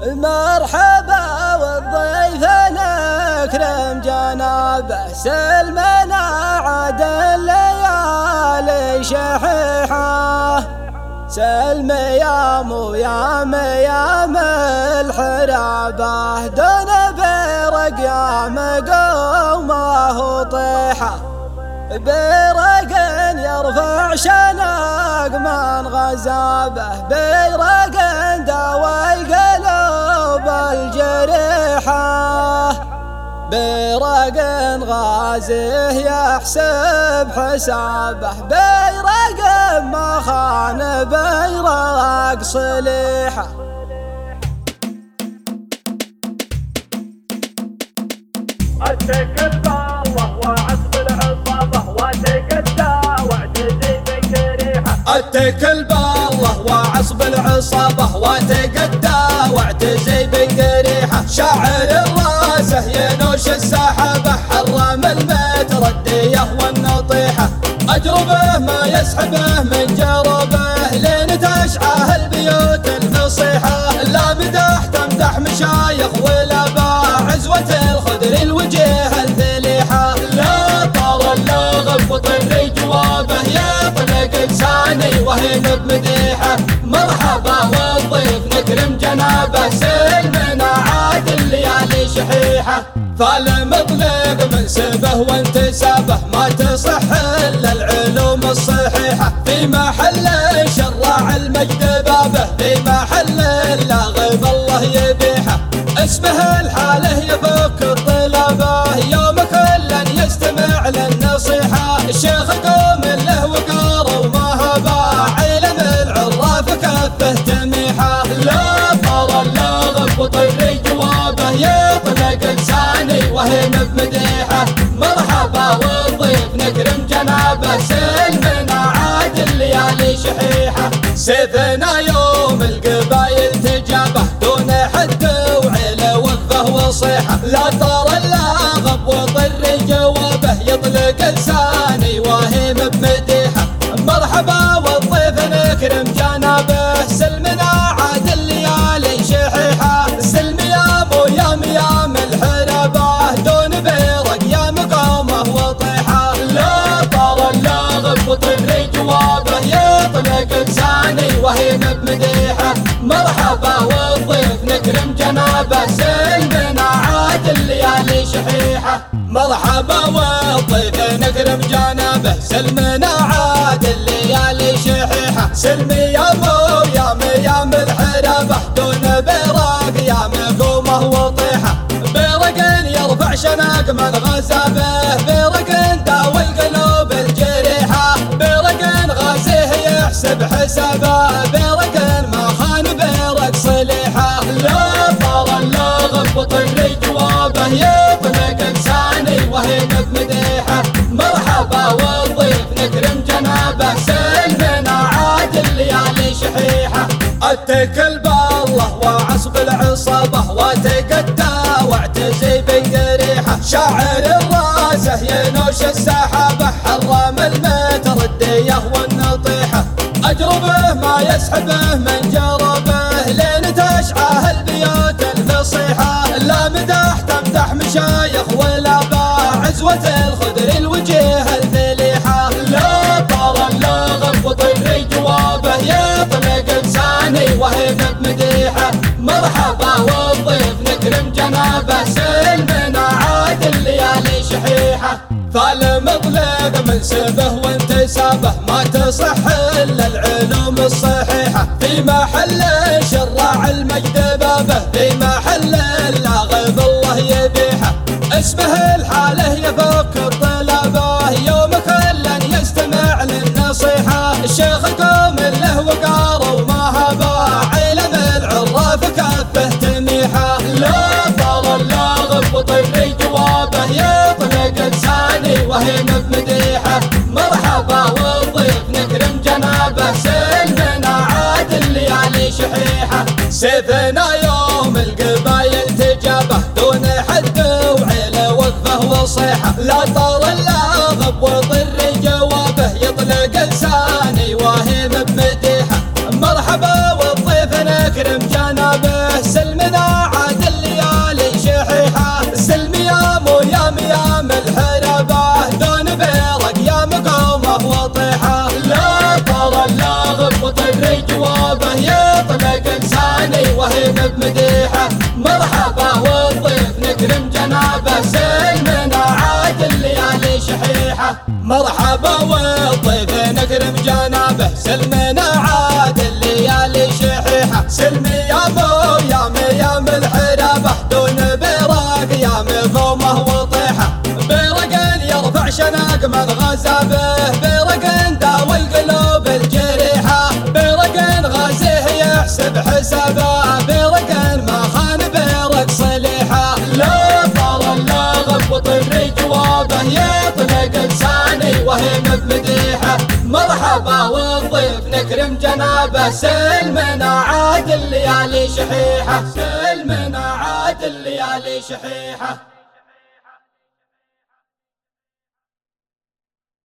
مرحبا والضيف نكرم جنابه، سلمنا عاد الليالي شحيحه. سلم يا ميام الحرابه، دون برق يا مقومه طيحه. برق يرفع شنق من غزابه، برق داوى القلوب الجريحه. برق غازيه يحسب حسابه، برق ما خان برق صليحه. اتكل بالله وعصب العصابه، واتقدى واعتزي بجريحه. اتكل بالله وعصب العصابه، واتقدى واعتزي بجريحه. شاعر الراسه ينوش السحابه، حرم المترديه والنطيحه. اجربه ما يسحبه من جربه، لين تشعه البيوت الفصيحه. لا مدح تمدح مشايخ ولا باع عزوه الخدر الوجيه الذليحه. لا طار اللغب وطري جوابه، يطلق لساني وهين بمديحه. مرحبا والضيف نكرم جنابه، سلمنا عاد الليالي شحيحه. فالمطلق منسبه وانتسابه، ما تصح الا العلوم الصحيحه. في محل شراع المجد بابه، في محل اللاغب الله يبيحه. اسمه الحاله يفك الطلبه، يوم كل يستمع للنصيحه. الشيخ قوم له وقار وما هبا، علم العراف كفه تميحه. لا طار اللغب وطري جوابه، يطلق لساني وهين بمديحه. مرحبا والضيف نكرم جنابه، سلمنا عاد الليالي شحيحه. سيفنا يوم القبايل تجابه، دون حد وعيله وقفه وصيحه. لا طار اللاغب وطري جوابه، يطلق لساني واهيم بمديحه. مرحبا والضيف نكرم جنابه، سلمنا عاد الليالي شحيحه. سلم يا ميام الحربه، دون برق يا مقامه وطيحه. لا طار اللاغب وطري جوابه، يطلق لساني وهين بمديحه. مرحبا والضيف نكرم جنابه، سلمنا عاد الليالي شحيحه. مرحبا والضيف نكرم جنابه، سلمنا عاد الليالي شحيحه. سلم يا ميام الحربه، دون برق يا مقومه وطيحه. برق يرفع شنق من غزابه، برق داوى القلوب الجريحه. برق غازيه يحسب حسابه، برق ما خان برق صليحه. لا طار اللغب وطري جوابه، يطلق لساني وهين بمديحه. مرحبا والضيف نكرم جنابه، سلمنا عاد الليالي شحيحه. اتكل بالله وعصب العصابه، واتقدى واعتزي بجريحه. شاعر الراسه ينوش السحابه، حرم المترديه والنطيحه. اجربه ما يسحبه من جربه، لين تشعه البيوت الفصيحه. لا مدح تمدح مشايخ ولا باع عزوه الخدر الوجيه الذليحه. لا طار اللغب وطري جوابه، يطلق لساني وهين بمديحه. مرحبا والضيف نكرم جنابه، سلمنا عاد الليالي شحيحه. فالمطلق منسبه وانتسابه، ما تصح الا العلوم الصحيحه. في محل شراع المجد بابه، في محل اللاغب الله يبيحه. اسمه الحاله يفك الطلبه، يوم كل يستمع للنصيحه. الشيخ قوم له وقار وما هبا، علم العراف كفه تميحه. لا طار اللاغب وطري جوابه، يطلق لساني وهين بمديحه. مرحبا والضيف نكرم جنابه، سلمنا عاد الليالي شحيحه. سيفنا يوم القبايل تجابه، دون حد وعيله وقفه وصيحه. لا طار اللاغب وطري جوابه، يطلق لساني واهيم بمديحه. مرحبا والضيف نكرم جنابه، سلمنا تلاقى لساني وهيم بمديحه. مرحبا والضيف نكرم جنابه سلمنا عاد الليالي شحيحه. مرحبا والضيف نكرم جنابه سلمنا عاد الليالي شحيحه. سلمي يا مو يا ميام الحرابه دون برق يا مفومه وطيحه. برق يرفع شناق من غزا به، برق داوي القلوب الجريحه. برق غازيه يحسب حسابه، برق ما خان برق صليحه. لا طار اللغب وطري جوابه يطلق لساني وهيم بمديحه. مرحبا والضيف نكرم جنابه سلمنا عاد الليالي شحيحه. سلمنا عاد الليالي شحيحه.